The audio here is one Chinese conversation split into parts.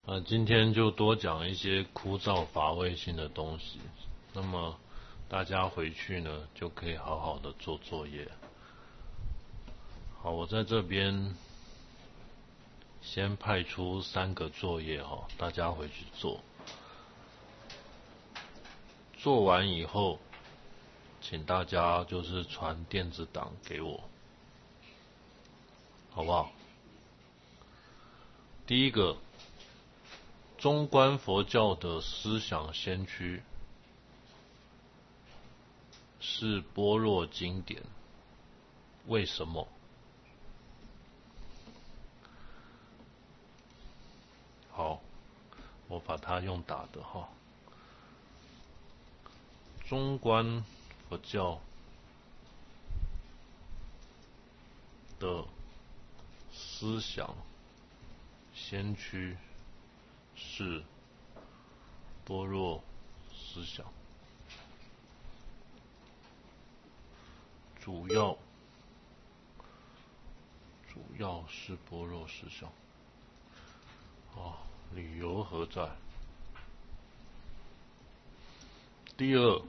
今天就多讲一些枯燥乏味性的东西，那么大家回去呢就可以好好的做作业。好，我在这边先派出3个作业大家回去做。做完以后，请大家就是传电子档给我，好不好？第一个，中观佛教的思想先驱是般若经典，为什么？好，我把它用打的中观佛教的思想先驱是般若思想，主要是般若思想。理由何在？第二，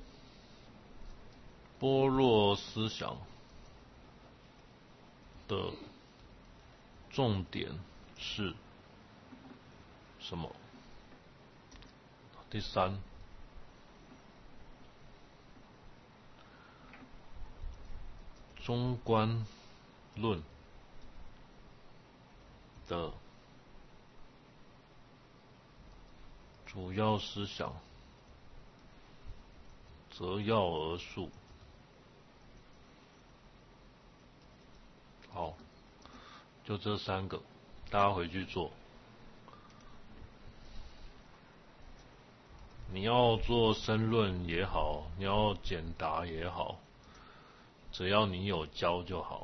般若思想的重点是什么？第三，中观论的主要思想择要而述。好，就这3个，大家回去做。你要做申论也好，你要简答也好，只要你有教就好。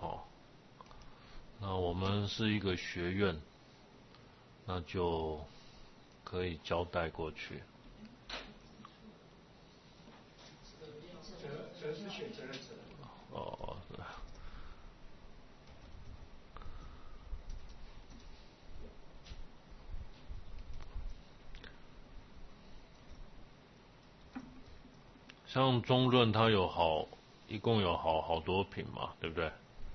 那我们是一个学院，那就可以交代过去。 责是选择的责。 像中论它一共有好多品嘛，对不对？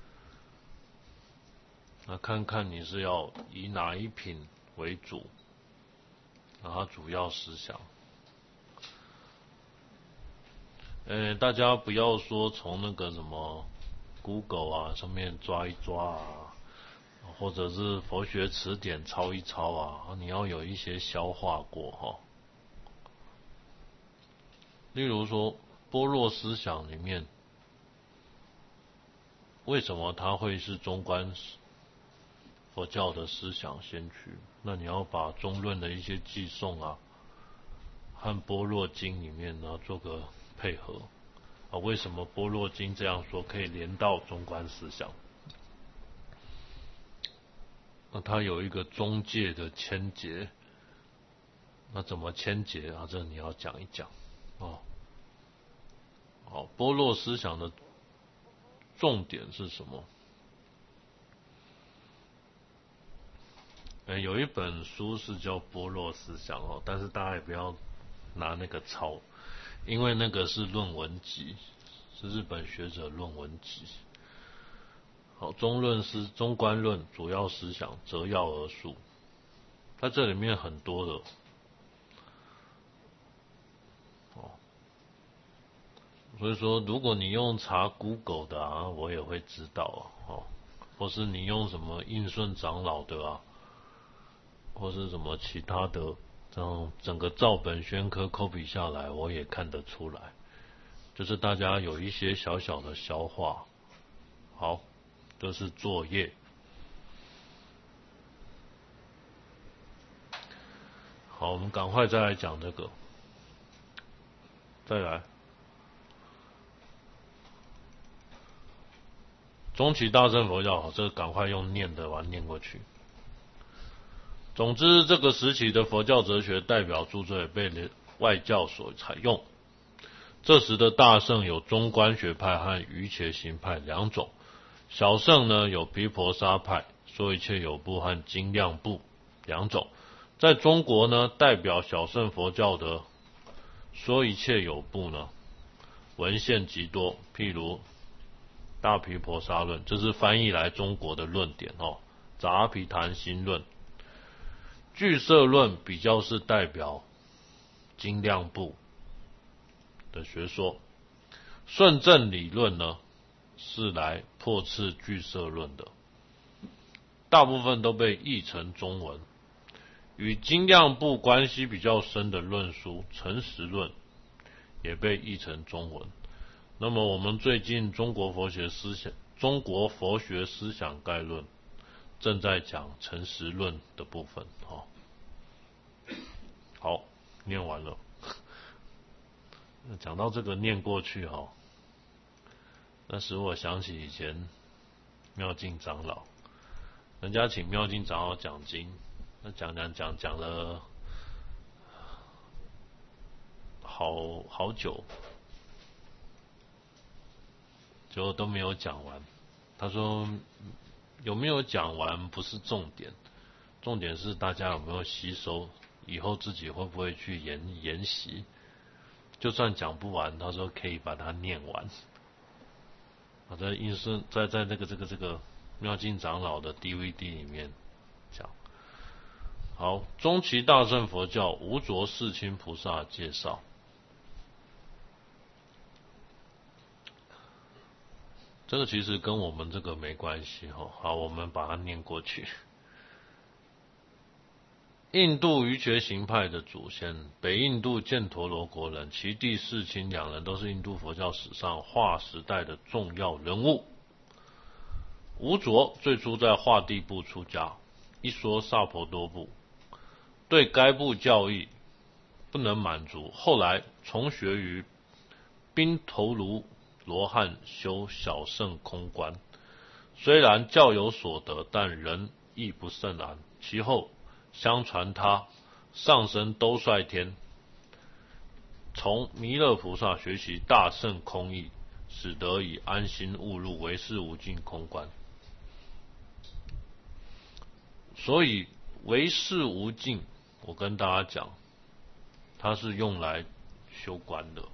那看看你是要以哪一品为主，然后主要思想。大家不要说从那个什么 Google 上面抓一抓或者是佛学词典抄一抄你要有一些消化过例如说般若思想里面，为什么它会是中观佛教的思想先驱？那你要把中论的一些寄颂和般若经里面呢做个配合为什么般若经这样说可以连到中观思想？那它有一个中介的牵结，那怎么牵结这你要讲一讲好，般若思想的重点是什么？有一本书是叫般若思想但是大家也不要拿那个抄，因为那个是论文集，是日本学者论文集。好，中观论主要思想择要而述，在这里面很多的所以说如果你用查 Google 的我也会知道或是你用什么印顺长老的或是什么其他的，这样整个照本宣科 copy 下来，我也看得出来，就是大家有一些小小的消化。好，这是作业。好，我们赶快再来讲这个，再来。中期大乘佛教，这个赶快用念的把它念过去。总之，这个时期的佛教哲学代表著作也被外教所采用。这时的大乘有中观学派和瑜伽行派2种，小乘呢有毗婆沙派、说一切有部和精量部2种， 在中国呢，代表小乘佛教的说一切有部呢，文献极多，譬如大毗婆沙论，这是翻译来中国的论点杂毗昙心论。俱舍论比较是代表精量部的学说，顺正理论呢是来破斥俱舍论的，大部分都被译成中文。与精量部关系比较深的论书诚实论也被译成中文。那么我们最近中国佛学思想概论正在讲诚实论的部分好，念完了。讲到这个念过去那使我想起以前妙净长老，人家请妙净长老讲经，那讲了好久，结果都没有讲完。他说有没有讲完不是重点，重点是大家有没有吸收，以后自己会不会去研习。就算讲不完，他说可以把它念完。我在那个这个妙净长老的 DVD 里面讲。好，中期大乘佛教无着世亲菩萨介绍。这个其实跟我们这个没关系好，我们把它念过去。印度瑜伽行派的祖先，北印度犍陀罗国人，其弟世亲两人都是印度佛教史上华时代的重要人物。无着最初在华地部出家，一说萨婆多部，对该部教义不能满足，后来重学于宾头卢罗汉修小乘空观，虽然教有所得，但人亦不甚安。其后相传他上升兜率天，从弥勒菩萨学习大乘空义，使得以安心悟入唯识无尽空观。所以唯识无尽，我跟大家讲，它是用来修观的。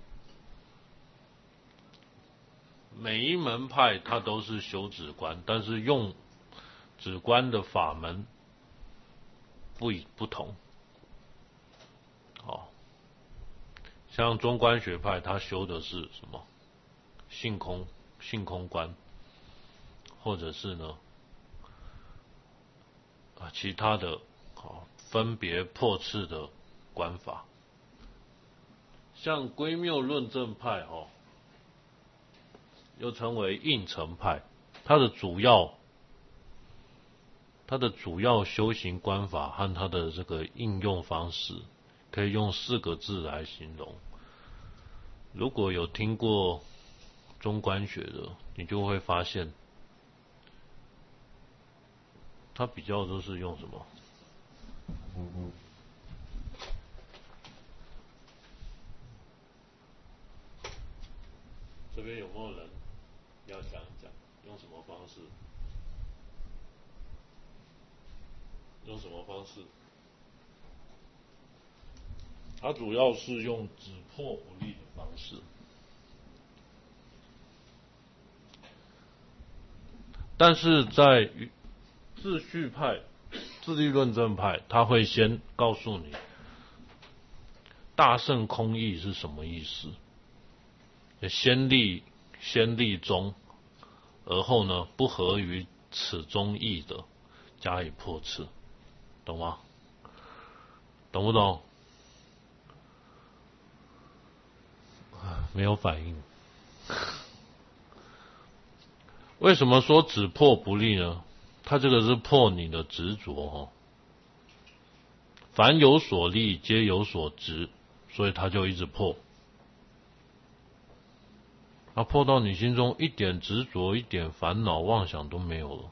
每一门派它都是修止观，但是用止观的法门不同。像中观学派，它修的是什么？性空观，或者是呢其他的分别破斥的观法。像归谬论证派又称为应成派，它的主要修行观法和它的这个应用方式，可以用4个字来形容。如果有听过中观学的，你就会发现，它比较都是用什么？这边有没有人要讲一讲用什么方式？用什么方式？它主要是用止破不立的方式，但是在秩序派、自力论证派，他会先告诉你大乘空义是什么意思，先立宗，而后呢不合于此宗义的加以破斥，懂吗？懂不懂？没有反应。为什么说只破不立呢？它这个是破你的执着凡有所立皆有所执，所以它就一直破。破到你心中一点执着、一点烦恼、妄想都没有了，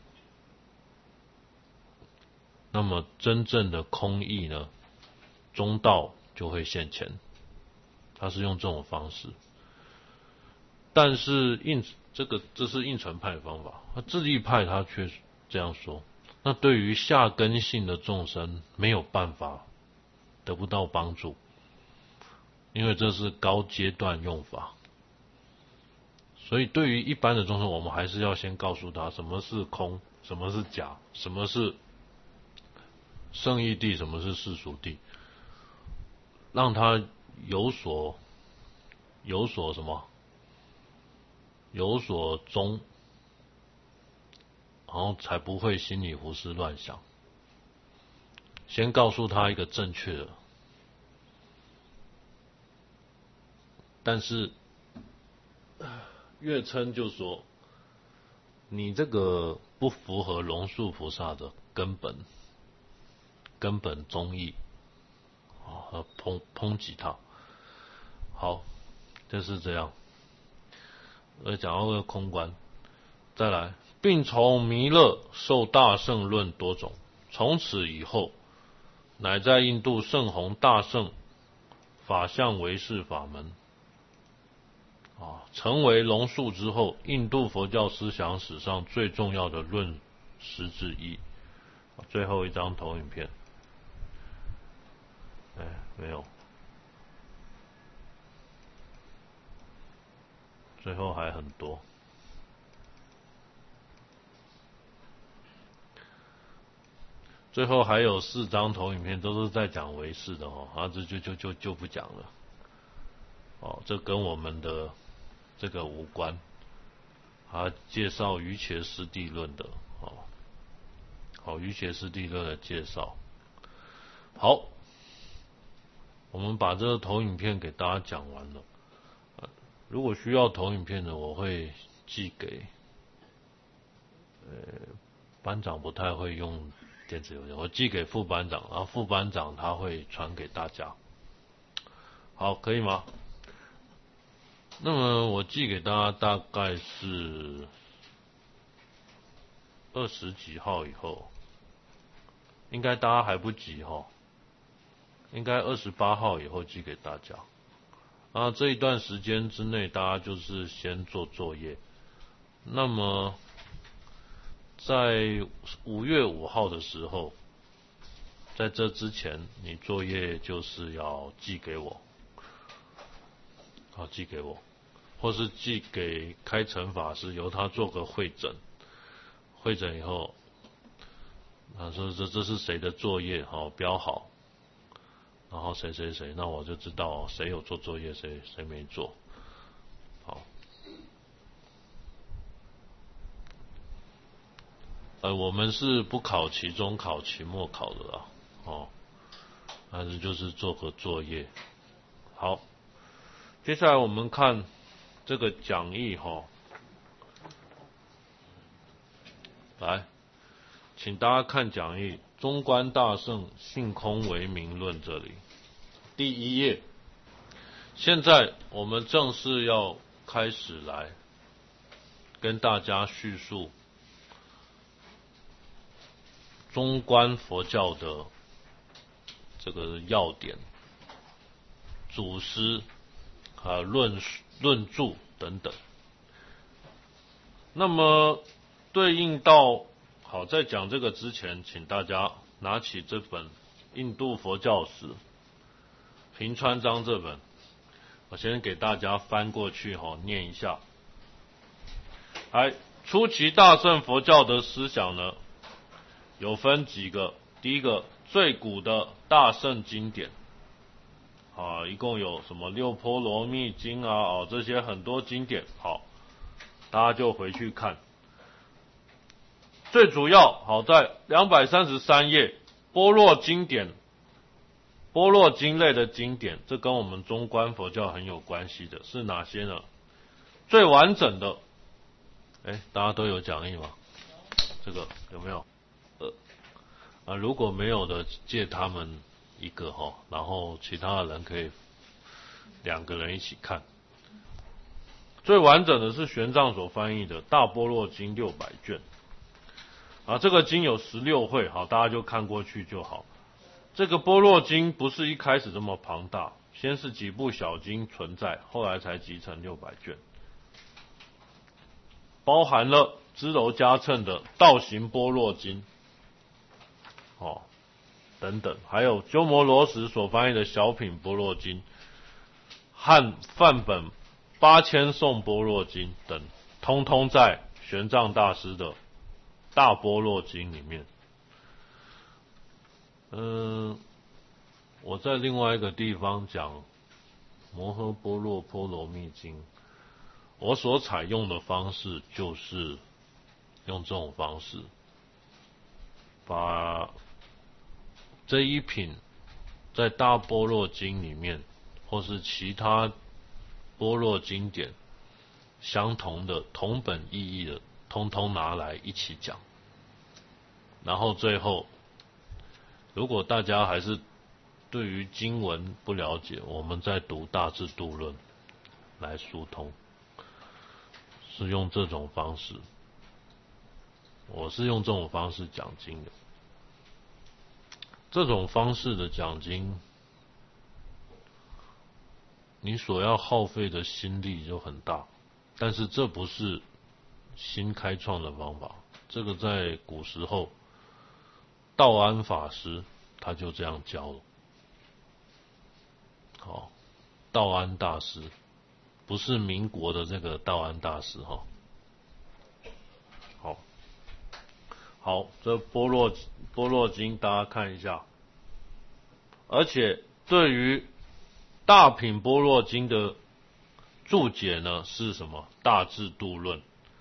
那么真正的空义呢，中道就会现前。他是用这种方式，但是这是应成派的方法，自力派他却这样说， 那对于下根性的众生没有办法得不到帮助，因为这是高阶段用法。所以对于一般的众生，我们还是要先告诉他什么是空，什么是假，什么是圣义谛，什么是世俗谛，让他有所什么，有所终，然后才不会心里胡思乱想。先告诉他一个正确的，但是月称就说你这个不符合龙树菩萨的根本宗义，抨击他。好，就是这样。讲到这个空观，再来，并从弥勒受大乘论多种，从此以后，乃在印度盛弘大乘法相唯识法门。成为龙树之后，印度佛教思想史上最重要的论师之一。最后一张投影片，没有，最后还很多。最后还有4张投影片都是在讲唯识的这就不讲了。这跟我们的这个无关。介绍瑜伽师地论的瑜伽师地论的介绍。好，我们把这个投影片给大家讲完了。如果需要投影片的，我会寄给班长不太会用电子邮件，我寄给副班长，然后副班长他会传给大家。好，可以吗？那么我寄给大家大概是20几号以后，应该大家还不急应该28号以后寄给大家。这一段时间之内，大家就是先做作业。那么在5月5号的时候，在这之前，你作业就是要寄给我，寄给我，或是寄给开成法师，由他做个会诊。会诊以后，说这是谁的作业，标好，然后谁，那我就知道谁有做作业，谁没做。好，我们是不考期中考、期末考的啦，但是就是做个作业。好，接下来我们看这个讲义来，请大家看讲义，中观大圣性空唯名论这里第1页。现在我们正式要开始来跟大家叙述中观佛教的这个要点、祖师论著等等。那么对应到在讲这个之前，请大家拿起这本《印度佛教史》平川章这本，我先给大家翻过去念一下。初期大乘佛教的思想呢，有分几个。第一个，最古的大乘经典一共有什么六波罗蜜经这些很多经典。大家就回去看。最主要在233页般若经典，般若经类的经典，这跟我们中观佛教很有关系的是哪些呢？最完整的，大家都有讲义吗？这个有没有？如果没有的，借他们一个然后其他的人可以2个人一起看。最完整的是玄奘所翻译的《大般若经》600卷。这个经有16会，大家就看过去就好。这个般若经不是一开始这么庞大，先是几部小经存在，后来才集成600卷，包含了支娄迦谶的《道行般若经》， 等等，还有鸠摩罗什所翻译的小品般若经和梵本8000颂般若经等，通通在玄奘大师的大般若经里面。我在另外一个地方讲摩诃般若波罗蜜经，我所采用的方式就是用这种方式，把这一品在大般若经里面或是其他般若经典相同的同本意义的，通通拿来一起讲。然后最后，如果大家还是对于经文不了解，我们再读大智度论来疏通，是用这种方式。我是用这种方式讲经的。这种方式的讲经，你所要耗费的心力就很大，但是这不是新开创的方法，这个在古时候道安法师他就这样教了。道安大师不是民国的这个道安大师好，这般若经大家看一下，而且对于大品般若经的注解呢是什么？大智度论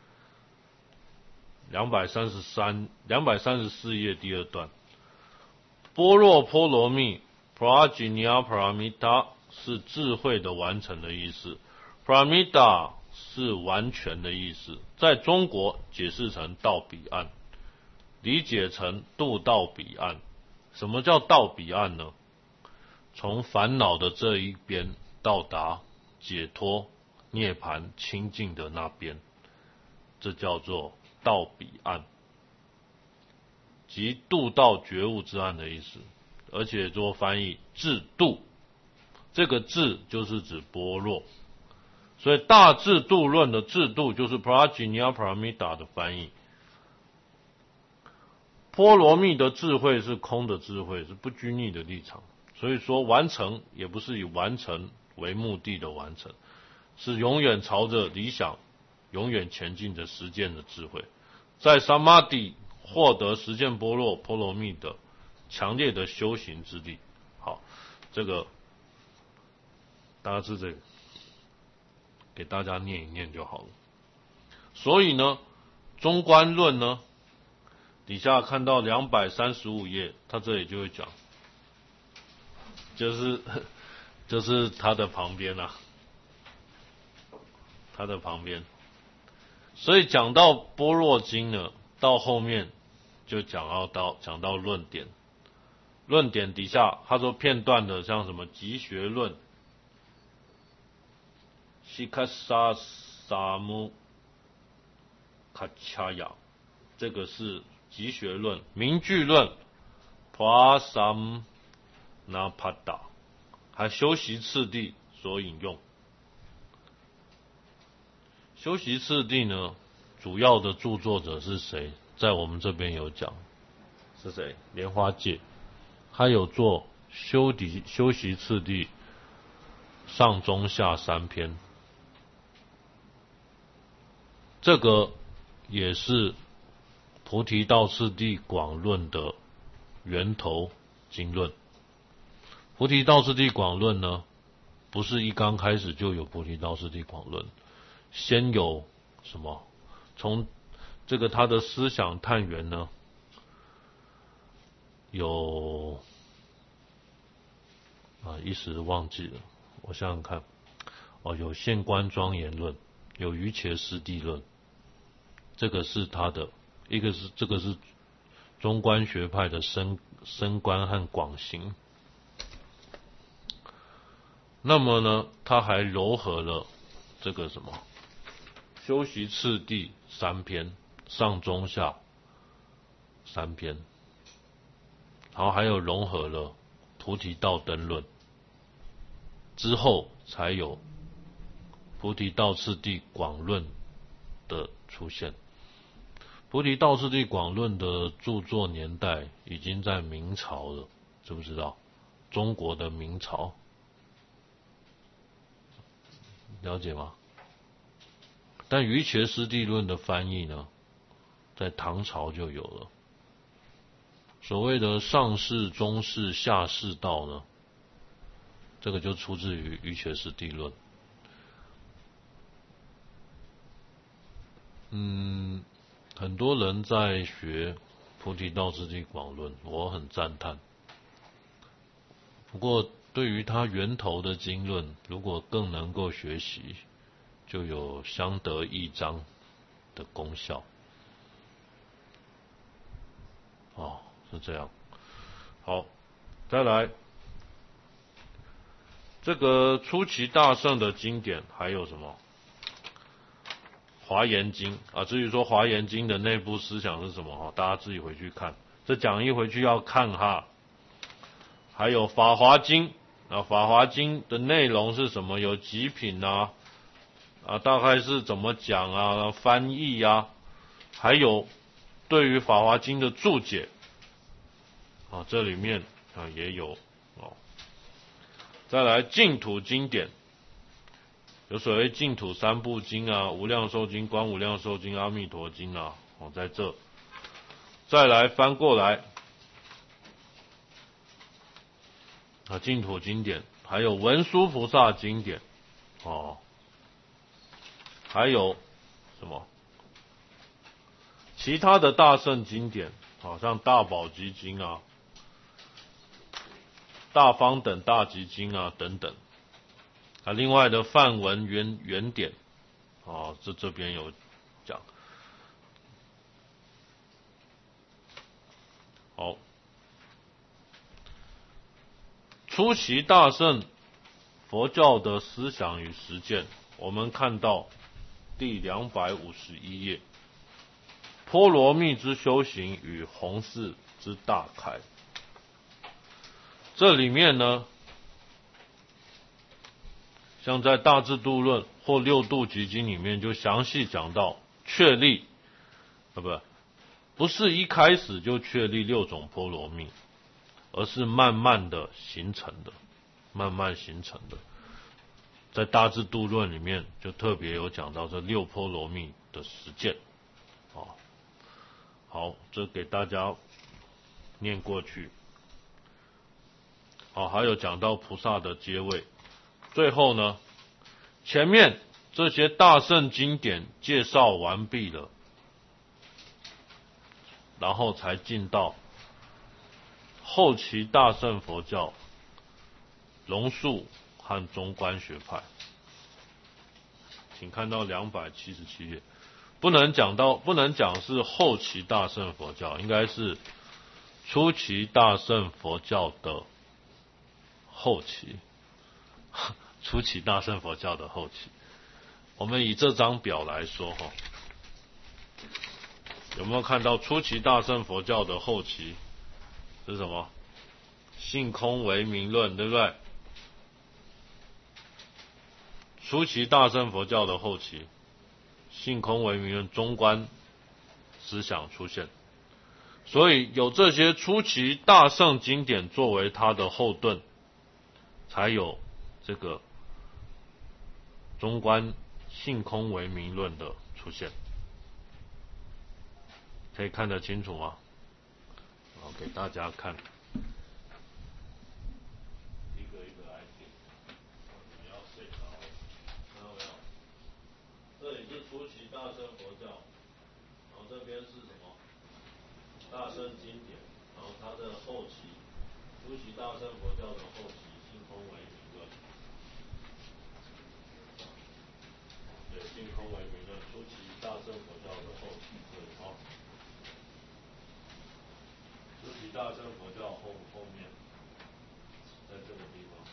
234页第2段，般若波罗蜜 Prajna Paramita 是智慧的完成的意思， Paramita 是完全的意思，在中国解释成到彼岸，理解成渡到彼岸。什么叫到彼岸呢？从烦恼的这一边到达解脱涅槃清净的那边，这叫做到彼岸，即渡到觉悟之岸的意思。而且做翻译智度，这个智就是指般若，所以大智度论的智度就是 Prajna Paramita 的翻译。波罗蜜的智慧是空的智慧，是不拘泥的立场，所以说完成也不是以完成为目的的完成，是永远朝着理想永远前进的实践的智慧，在 Samadhi 获得实践般若波罗蜜的强烈的修行之力。好，这个大家是这个给大家念一念就好了。所以呢，中观论呢底下看到235页，他这里就会讲，就是他的旁边啊，他的旁边。所以讲到般若经呢，到后面就讲到论点，论点底下他说片段的像什么集学论、西卡萨萨姆卡恰雅，这个是集学论。名句论 Prasamnapada 还修习次第所引用。修习次第呢，主要的著作者是谁？在我们这边有讲，是谁？莲花戒，他有做修习次第上中下3篇，这个也是菩提道次第广论的源头经论。菩提道次第广论呢，不是一刚开始就有菩提道次第广论，先有什么？从这个他的思想探源呢，有一时忘记了，我想想看，有现观庄严论，有瑜伽师地论，这个是他的，这个是中观学派的深观和广行。那么呢，他还糅合了这个什么修习次第3篇，上中下3篇，然后还有融合了菩提道灯论，之后才有菩提道次第广论的出现。 菩提道次第广论的著作年代已经在明朝了，知不知道？中国的明朝，了解吗？但瑜伽师地论的翻译呢，在唐朝就有了。所谓的上士、中士、下士道呢，这个就出自于瑜伽师地论。很多人在学菩提道次第广论，我很赞叹。不过对于它源头的经论，如果更能够学习，就有相得益彰的功效。是这样。好，再来，这个出奇大圣的经典还有什么？华严经啊，至于说华严经的内部思想是什么，大家自己回去看。这讲义回去要看哈。还有法华经啊，法华经的内容是什么？有几品啊，大概是怎么讲啊，翻译啊，还有对于法华经的注解啊，这里面也有哦。再来净土经典，有所谓净土三部经啊，无量寿经、观无量寿经、阿弥陀经啊，在这。再来翻过来净土经典，还有文殊菩萨经典还有什么其他的大圣经典，像大宝积经啊、大方等大集经啊等等另外的梵文原典这边有讲。好，出奇大圣佛教的思想与实践，我们看到第251页，波罗蜜之修行与弘誓之大开。这里面呢，像在大智度论或六度集经里面就详细讲到确立不是一开始就确立6种波罗蜜，而是慢慢形成的。在大智度论里面就特别有讲到这6波罗蜜的实践好，这给大家念过去。还有讲到菩萨的阶位。最后呢，前面这些大圣经典介绍完毕了，然后才进到后期大乘佛教龙树和中观学派。请看到277页，不能讲是后期大乘佛教，应该是初期大乘佛教的后期，初期大乘佛教的后期。我们以这张表来说有没有看到初期大乘佛教的后期是什么？性空唯名论，对不对？初期大乘佛教的后期，性空唯名论、中观思想出现，所以有这些初期大乘经典作为它的后盾，才有这个中观性空唯名论的出现。可以看得清楚吗？给大家看，一个一个来点。你要睡着了，看到没有？这里是初期大乘佛教，然后这边是什么？大乘经典，然后它的后期，初期大乘佛教的后期，性空唯名论。对，性空唯名论，初期大乘佛教的后期，对初期大乘佛教后面，在这个地方，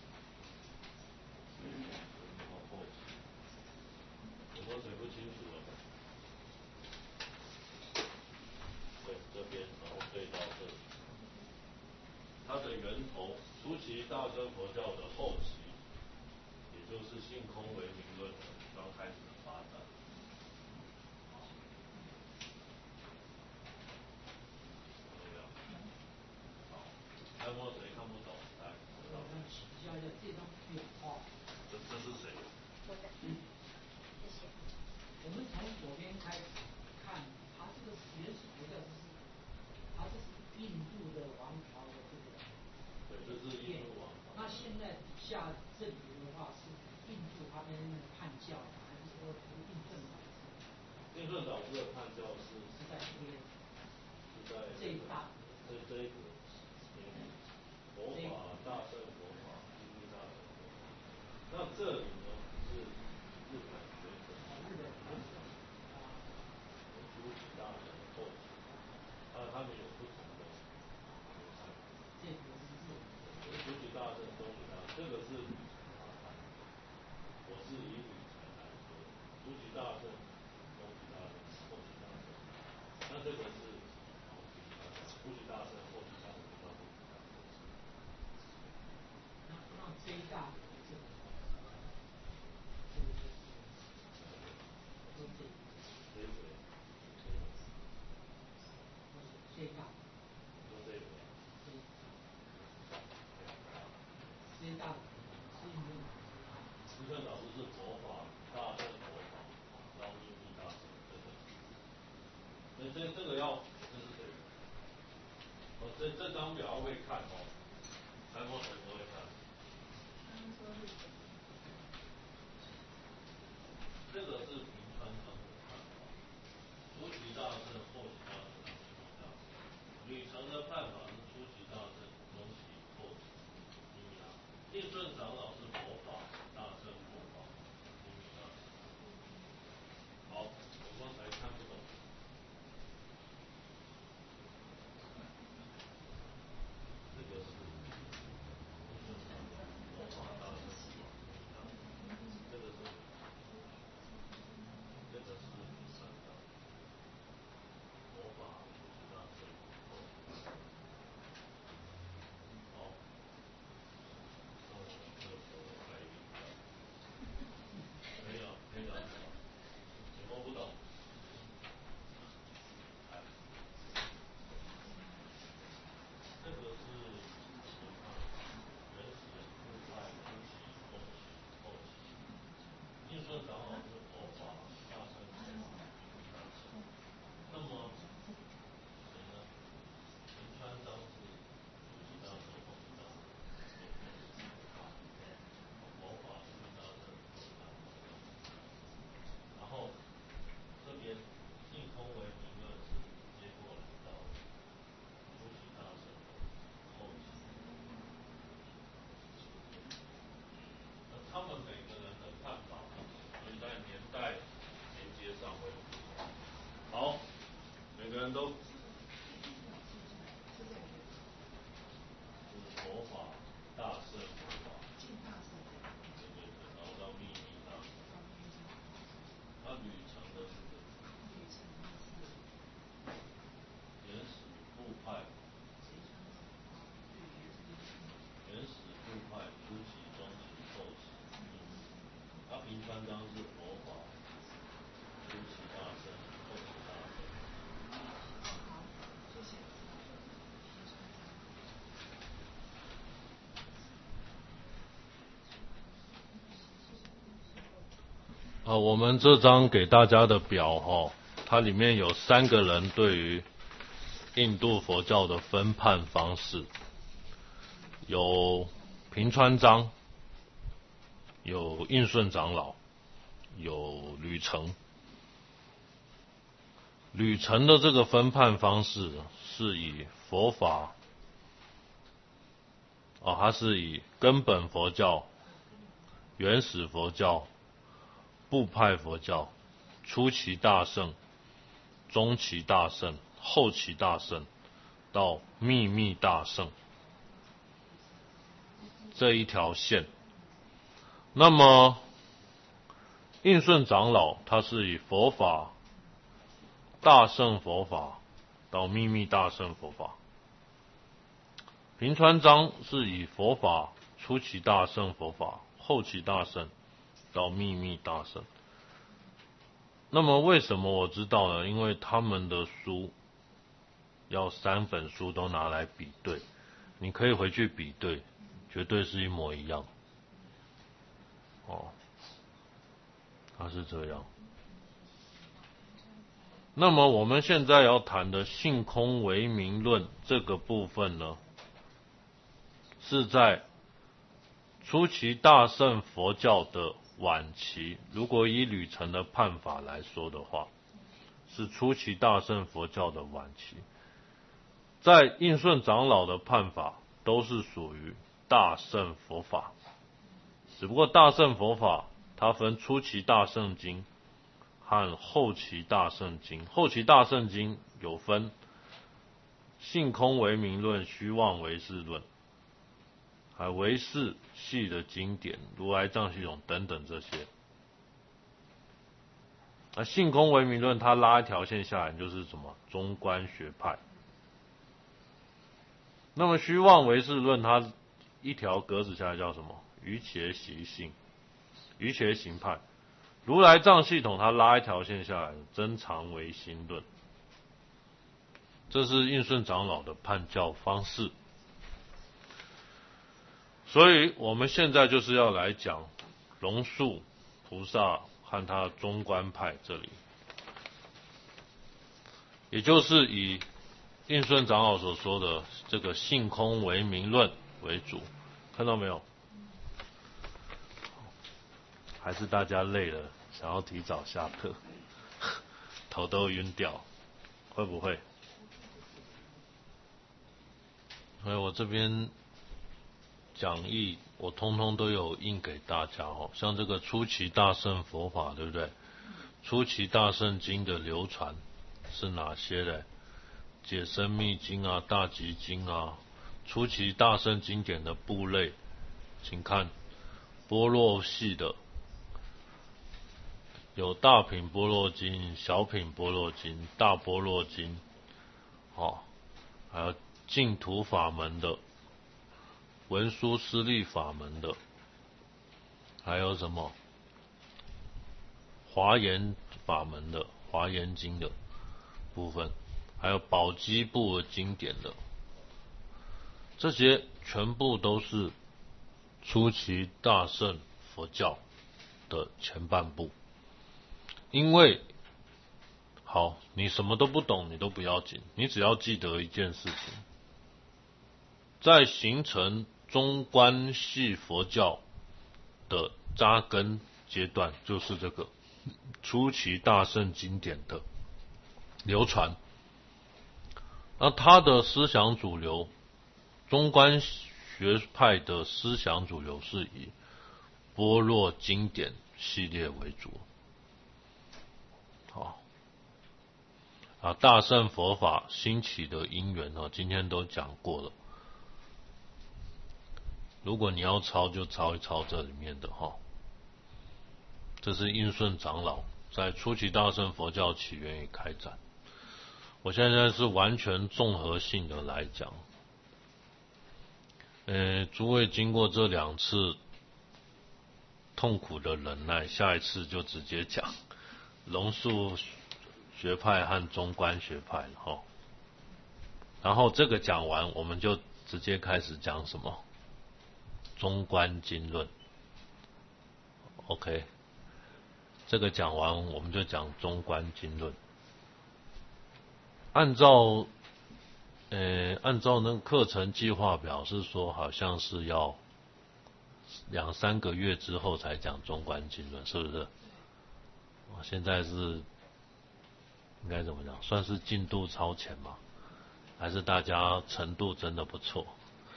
后期，有没有谁不清楚了？对，这边然后对到这里，它的源头，初期大乘佛教的后期，也就是性空唯名论刚开始的发展。 谢谢。我们从左边开始看，它这个原始佛教它这是印度的王朝的这个。对，这是印度王朝。那现在底下这里的话是印度它跟汉教，还是说印顺导师？印顺导师的汉教是在这边，是在这一大这一个佛法大乘佛法，印度大乘佛法。那这里呢是日本学者，日本学者啊，初级大乘后期，他们有不同的流派。这个是初级大乘、中级大乘，这个是我是以旅程来说，初级大乘、中级大乘、后级大乘。那这个是初级大乘、后级大乘到后级大乘。那这一大这个。最大，最大的是印度印顺导师是佛法大乘佛法，然后印度大乘这个要就是这个，这张表要会看哦，参过谁不会看？这个是平川章的看法，初级大乘、后级大乘、中级大乘。吕程的看法是初级大乘、中级、后级、密密大。印顺长老是佛法大乘佛法、密密大乘。好，我刚才看不懂。这个是印顺长老佛法大乘佛法、密密大乘。这个是平川章佛法初级大乘、后级大乘。好。这个可以没有，你摸不懂。这个是我们看原始部派初期、中期、后期。印顺长老是佛法大乘佛法大乘。那么谁呢？平川章是初级大乘、后级大乘。佛法初级大乘、后级大乘。然后这边净空为名论是接过来到初级大乘、后级。他们每个人的看法，所以在年代连接上会有不同。好，每个人都是佛法大乘佛法，对，然后到密密大乘。那吕程的是原始部派，原始部派初期、中期、后期。他平川章是佛法初期大乘、后期大乘。谢谢。我们这张给大家的表它里面有3个人对于印度佛教的分判方式，有平川章，有印顺长老，有吕程。吕程的这个分判方式是以佛法，它是以根本佛教、原始佛教、部派佛教、初期大乘、中期大乘、后期大乘到秘密大乘这一条线。那么印顺长老他是以佛法大乘佛法到秘密大乘佛法，平川章是以佛法初期大乘佛法、后期大乘到秘密大乘。那么为什么我知道呢？因为他们的书要3本书都拿来比对，你可以回去比对，绝对是一模一样。 它是这样。那么我们现在要谈的性空唯名论这个部分呢，是在初期大乘佛教的晚期，如果以吕澄的判法来说的话，是初期大乘佛教的晚期。在印顺长老的判法都是属于大乘佛法，只不过大乘佛法它分初期大乘经和后期大乘经。后期大乘经有分性空唯名论、虚妄唯识论，还有唯识系的经典，如来藏系统等等这些。那性空唯名论它拉一条线下来就是什么？中观学派。那么虚妄唯识论它一条格子下来叫什么？瑜伽习性，瑜伽行派。如来藏系统它拉一条线下来，真常唯心论。这是印顺长老的判教方式。所以我们现在就是要来讲龙树菩萨和他中观派这里，也就是以印顺长老所说的这个性空唯名论为主。看到没有？还是大家累了，想要提早下课，头都晕掉，会不会？所以我这边讲义我通通都有印给大家哦，像这个初期大乘佛法，对不对？初期大乘经的流传是哪些呢？解深密经啊、大集经啊，初期大乘经典的部类，请看般若系的有大品般若经、小品般若经、大般若经，还有净土法门的、文殊师利法门的，还有什么华严法门的、华严经的部分，还有宝积部的经典的，这些全部都是初期大乘佛教的前半部。因为好，你什么都不懂，你都不要紧，你只要记得一件事情，在形成中观系佛教的扎根阶段，就是这个初期大乘经典的流传。那他的思想主流，中观学派的思想主流是以般若经典系列为主。大乘佛法兴起的因缘今天都讲过了。如果你要抄，就抄一抄这里面的这是印顺长老在初期大乘佛教起源与开展。我现在是完全综合性的来讲。诸位经过这2次痛苦的忍耐，下一次就直接讲龙树学派和中观学派了然后这个讲完，我们就直接开始讲什么？中观经论。OK， 这个讲完，我们就讲中观经论。按照那个课程计划表是说，好像是要2-3个月之后才讲中观经论，是不是？现在是应该怎么讲？算是进度超前吗？还是大家程度真的不错？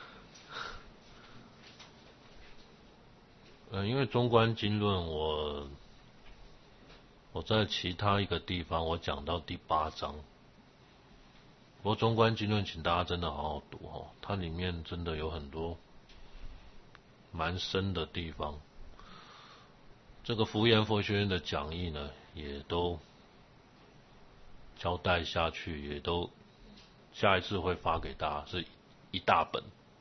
因为中观经论我在其他一个地方我讲到第8章，不过中观经论请大家真的好好读它里面真的有很多蛮深的地方。这个福研佛学院的讲义呢，也都交代下去，也都下一次会发给大家，是一大本，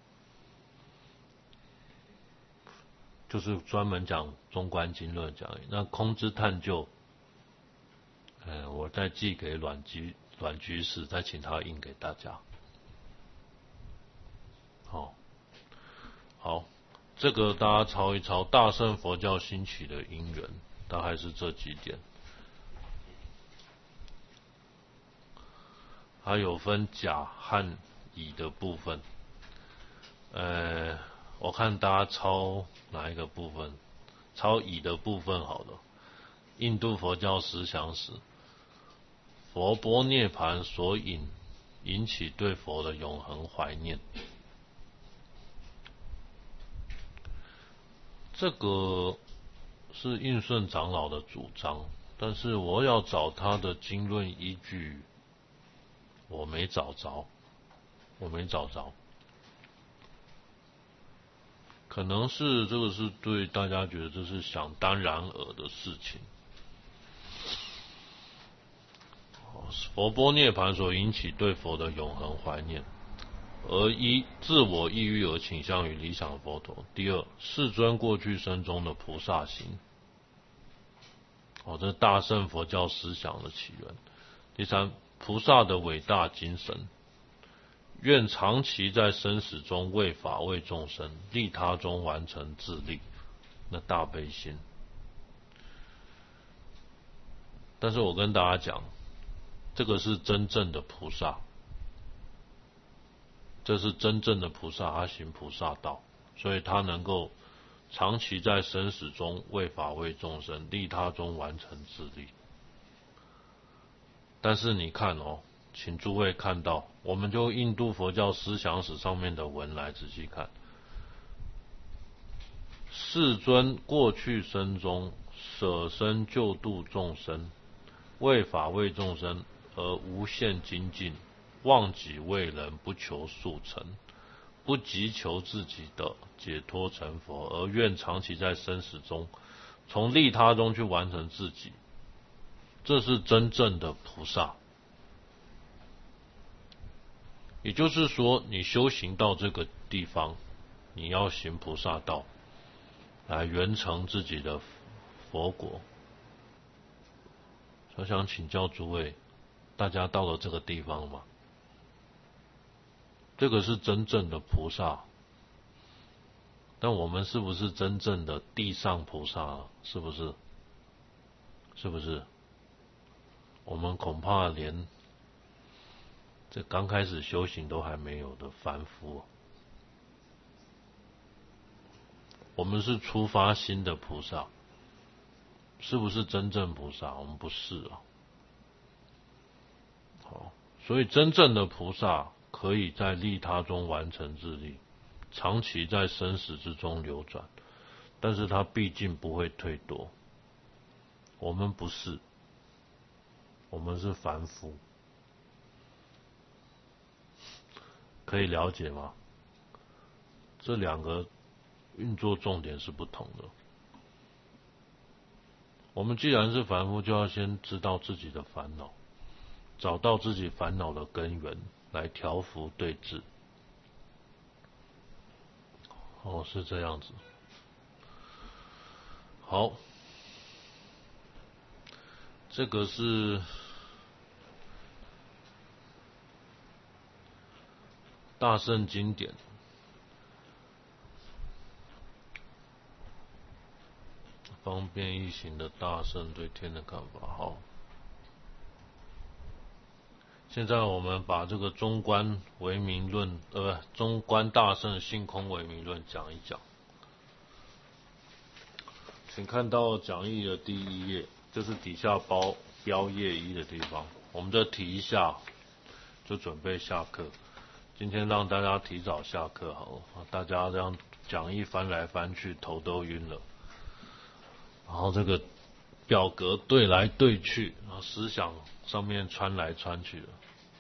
就是专门讲中观经论讲义。那空知探究，我再寄给阮居士，再请他印给大家。好，这个大家抄一抄，大乘佛教兴起的因缘。 大概是这几点。还有分甲和乙的部分。我看大家抄哪一个部分？抄乙的部分好了。印度佛教思想史，佛波涅盘所引起对佛的永恒怀念。这个是印顺长老的主张，但是我要找他的经论依据，我没找着。可能是这个是对大家觉得这是想当然尔的事情。佛波涅盘所引起对佛的永恒怀念，而一自我抑郁而倾向于理想佛陀。第二，世尊过去生中的菩萨行。这是大乘佛教思想的起源。第三，菩萨的伟大精神，愿长期在生死中为法为众生，利他中完成自利，那大悲心。但是我跟大家讲，这个是真正的菩萨，这是真正的菩萨，他行菩萨道，所以他能够长期在生死中为法为众生，利他中完成自利。但是你看请诸位看到，我们就印度佛教思想史上面的文来仔细看。世尊过去生中舍身救度众生，为法为众生而无限精进，忘己为人，不求速成，不急求自己的解脱成佛，而愿长期在生死中从利他中去完成自己。这是真正的菩萨。也就是说，你修行到这个地方，你要行菩萨道，来圆成自己的佛果。我想请教诸位，大家到了这个地方吗？这个是真正的菩萨，但我们是不是真正的地上菩萨？是不是？我们恐怕连这刚开始修行都还没有的凡夫。我们是出发心的菩萨，是不是真正菩萨？我们不是啊。好，所以真正的菩萨可以在利他中完成自利，长期在生死之中流转，但是他毕竟不会退堕。我们不是，我们是凡夫。可以了解吗？这两个运作重点是不同的。我们既然是凡夫，就要先知道自己的烦恼，找到自己烦恼的根源，来调伏对治。是这样子。好，这个是大乘经典，方便易行的大乘对天的看法。好，现在我们把这个中观唯名论，中观大乘性空唯名论讲一讲。请看到讲义的第一页，就是底下标页1的地方。我们这提一下，就准备下课。今天让大家提早下课好了，大家这样讲义翻来翻去，头都晕了。然后这个表格对来对去，然后思想上面穿来穿去了。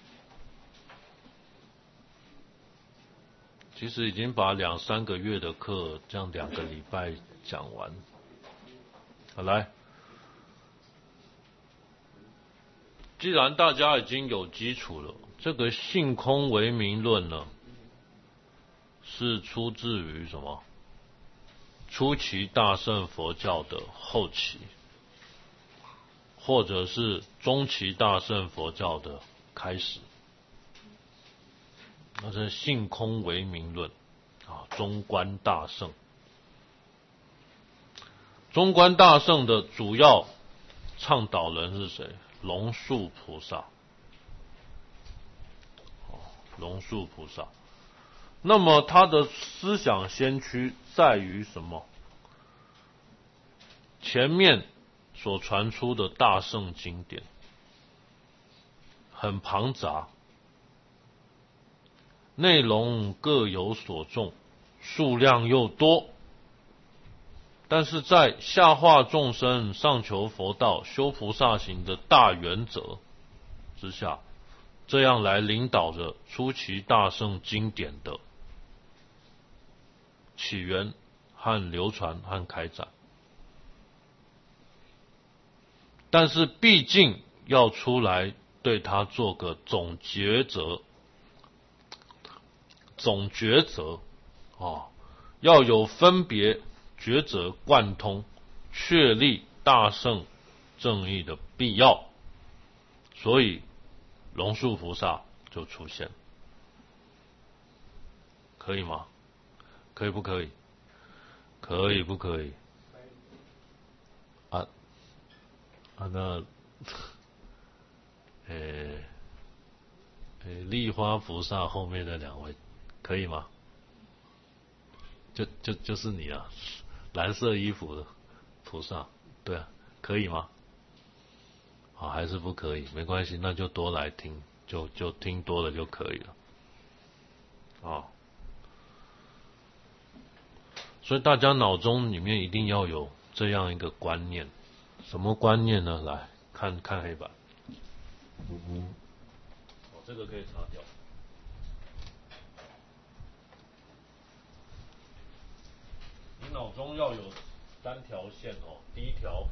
其实已经把2-3个月的课，这样2个礼拜讲完。好，来，既然大家已经有基础了，这个性空唯名论呢，是出自于什么？初期大乘佛教的后期，或者是中期大乘佛教的开始。那是性空唯名论中观大乘。 中观大圣的主要倡导人是谁？龙树菩萨。龙树菩萨。那么他的思想先驱在于什么？前面所传出的大圣经典很庞杂，内容各有所重，数量又多，但是在下化众生、上求佛道、修菩萨行的大原则之下，这样来领导着出奇大圣经典的起源和流传和开展。但是毕竟要出来对他做个总抉择要有分别抉择贯通，确立大圣正义的必要，所以龙树菩萨就出现，可以吗？可以不可以？可以不可以？那丽花菩萨后面的两位可以吗？就是你啊，蓝色衣服的菩萨，对啊，可以吗？好，还是不可以？没关系，那就多来听，就听多了就可以了。所以大家脑中里面一定要有这样一个观念，什么观念呢？来看黑板。这个可以擦掉。你脑中要有3条线哦。第一条，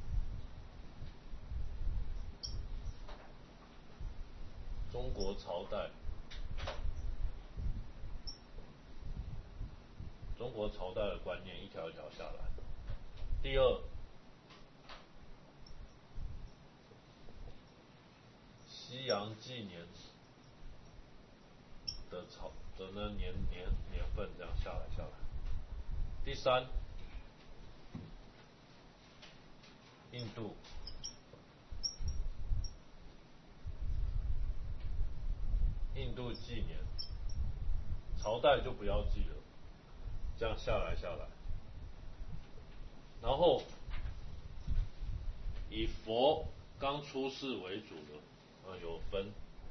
中国朝代，中国朝代的观念一条一条下来。第二，西洋纪年的年份这样下来。第三，印度纪年，朝代就不要记了，这样下来。然后以佛刚出世为主的，有分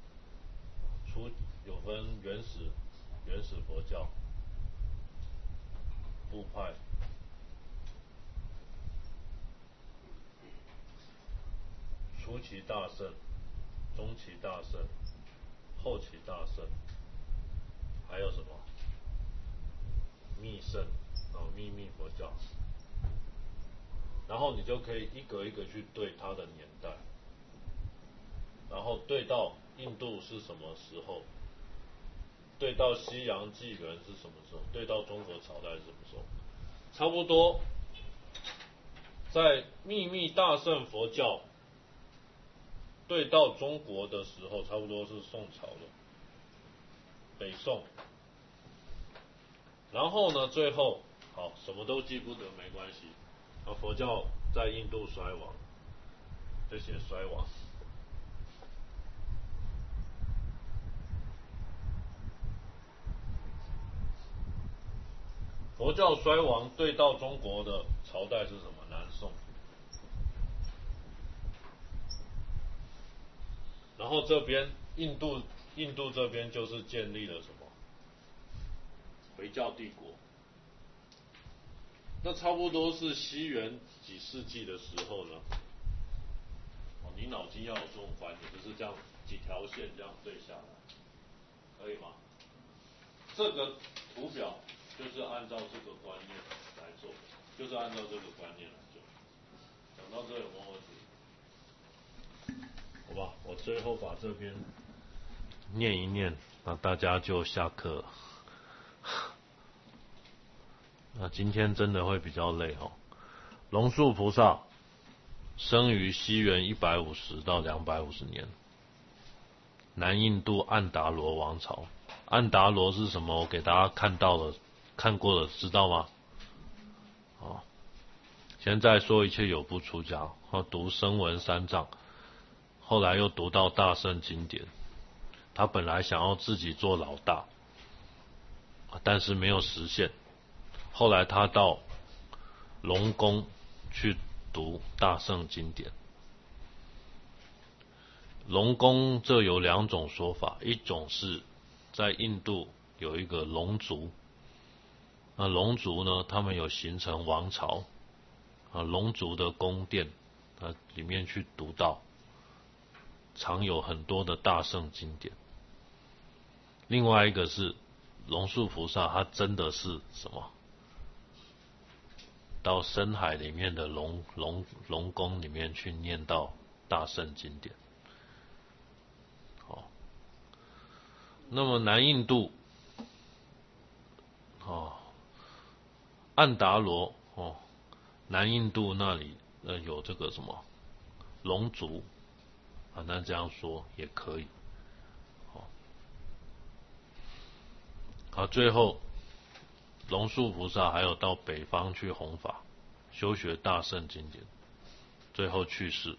原始佛教部派，初期大圣、中期大圣、后期大圣，还有什么密圣秘密佛教。然后你就可以一个一个去对它的年代，然后对到印度是什么时候，对到西洋纪元是什么时候，对到中国朝代是什么时候，差不多在秘密大乘佛教对到中国的时候，差不多是宋朝了，北宋。然后呢，最后好，什么都记不得没关系，佛教在印度衰亡，就写衰亡。佛教衰亡对到中国的朝代是什么？南宋。然后这边印度这边就是建立了什么？回教帝国。那差不多是西元几世纪的时候呢？你脑筋要有这种观念，就是这样几条线这样对下来，可以吗？这个图表就是按照这个观念来做，讲到这有没有问题？好吧，我最后把这边念一念，那大家就下课了。那今天真的会比较累哦。龙树菩萨生于西元150到250年，南印度安达罗王朝。安达罗是什么？我给大家看过了，知道吗？ 现在说一切有部出家，读声闻三藏，后来又读到大乘经典。他本来想要自己做老大，但是没有实现。后来他到龙宫去读大乘经典。龙宫这有两种说法，一种是在印度有一个龙族，那龙族呢，他们有形成王朝，龙族的宫殿，里面去读到，常有很多的大乘经典。另外一个是龙树菩萨，他真的是什么？到深海里面的龙宫里面去念到大乘经典。好，那么南印度，安达罗，南印度那里有这个什么龙族，那这样说也可以。好，最后龙树菩萨还有到北方去弘法，修学大乘经典，最后去世。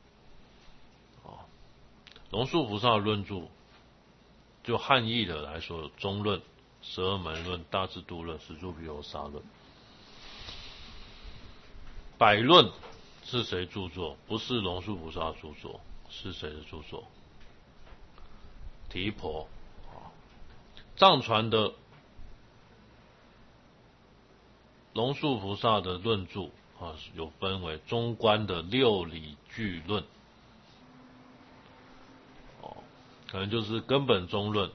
龙树菩萨的论著，就汉译的来说，有中论、十二门论、大智度论、十住毗婆沙论。百论是谁著作？不是龙树菩萨著作，是谁的著作？提婆。藏传的龙树菩萨的论著有分为中观的六理具论，可能就是根本中论，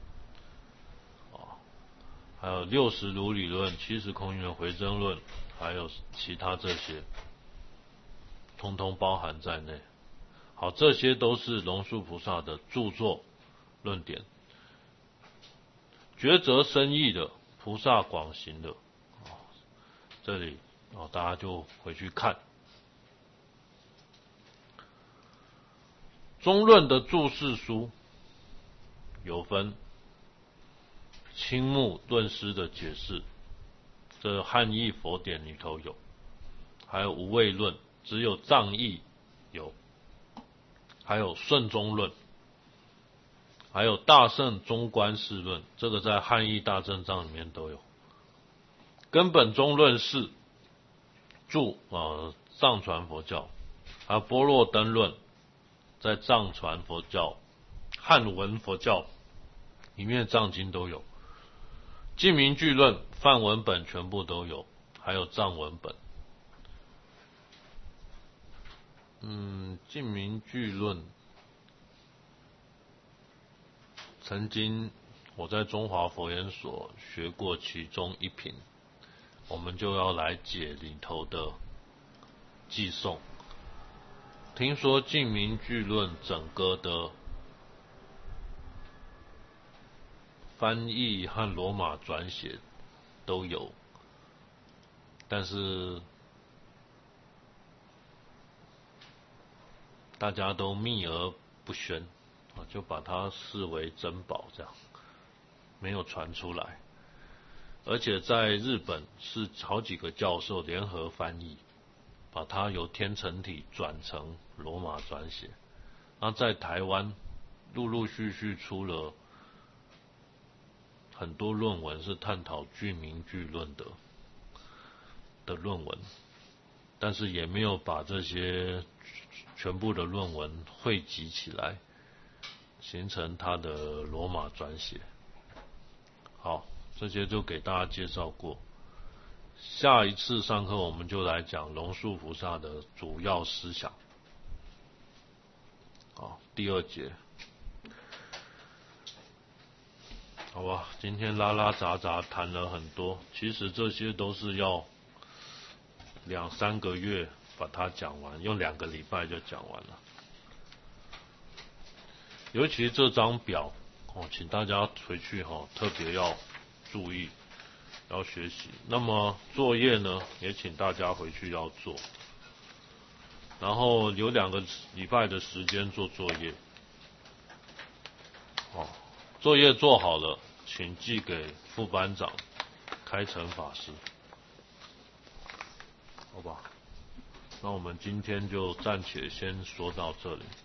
还有60如理论、70空性回真论，还有其他这些，通通包含在内。好，这些都是龙树菩萨的著作论点。抉择深义的、菩萨广行的，这里大家就回去看。中论的注释书有分青木论师的解释，这汉译佛典里头有，还有无畏论，只有藏译有，还有顺中论，还有大乘中观释论，这个在汉译大正藏里面都有。根本中论是注藏传佛教，还有般若灯论，在藏传佛教、汉文佛教里面的藏经都有。净明句论梵文本全部都有，还有藏文本。净明句论曾经我在中华佛研所学过其中一品，我们就要来解里头的偈颂。听说净明句论整个的翻译和罗马转写都有，但是大家都秘而不宣，就把它视为珍宝，这样没有传出来。而且在日本是好几个教授联合翻译，把它由天成体转成罗马转写。那在台湾陆陆续续出了很多论文是探讨具名句论的论文，但是也没有把这些全部的论文汇集起来，形成它的罗马转写。好，这些就给大家介绍过。下一次上课我们就来讲龙树菩萨的主要思想。好，第2节。好吧，今天拉拉杂杂谈了很多，其实这些都是要2-3个月把它讲完，用2个礼拜就讲完了。尤其这张表请大家回去特别要注意，要学习。那么作业呢，也请大家回去要做，然后有2个礼拜的时间做作业。作业做好了，请寄给副班长开成法师，好吧？ 那我们今天就暂且先说到这里。